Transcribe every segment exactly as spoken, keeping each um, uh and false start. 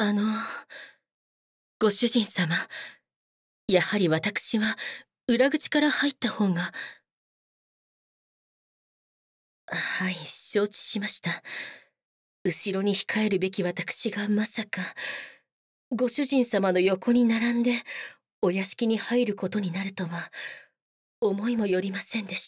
あの、ご主人様、やはり私は裏口から入った方が。はい、承知しました。後ろに控えるべき私がまさか、ご主人様の横に並んでお屋敷に入ることになるとは、思いもよりませんでした。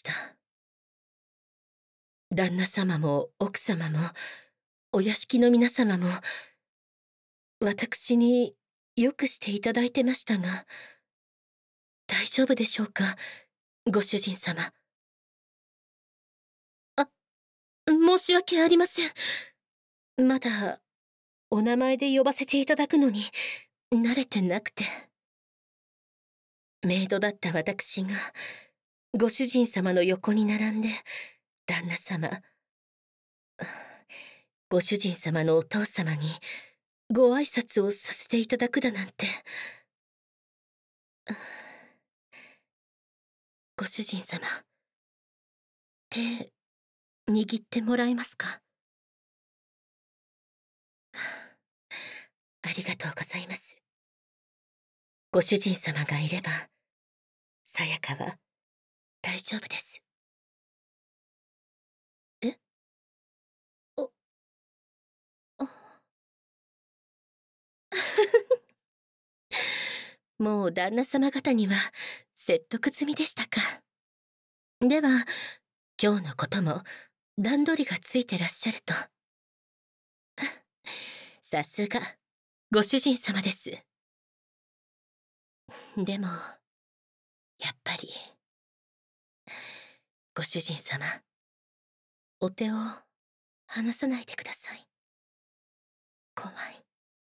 旦那様も奥様も、お屋敷の皆様も、私によくしていただいてましたが、大丈夫でしょうか、ご主人様。あ、申し訳ありません。まだ、お名前で呼ばせていただくのに、慣れてなくて。メイドだった私が、ご主人様の横に並んで、旦那様、ご主人様のお父様に、ご挨拶をさせていただくだなんて。ご主人様、手、握ってもらえますか？ありがとうございます。ご主人様がいれば、さやかは大丈夫です。え？おあ。もう旦那様方には説得済みでしたか。では、今日のことも段取りがついてらっしゃると。さすが、ご主人様です。でも、やっぱり、ご主人様、お手を離さないでください。怖い。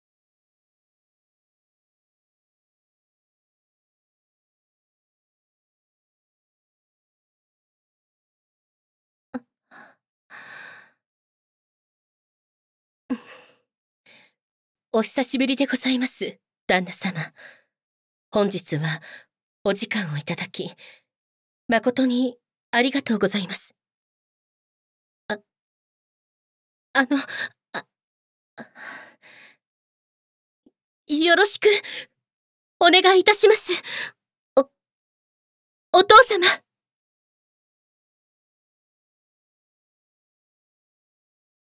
お久しぶりでございます、旦那様。本日はお時間をいただき、誠にありがとうございます。あ、あの、あ、よろしく、お願いいたします。お、お父様。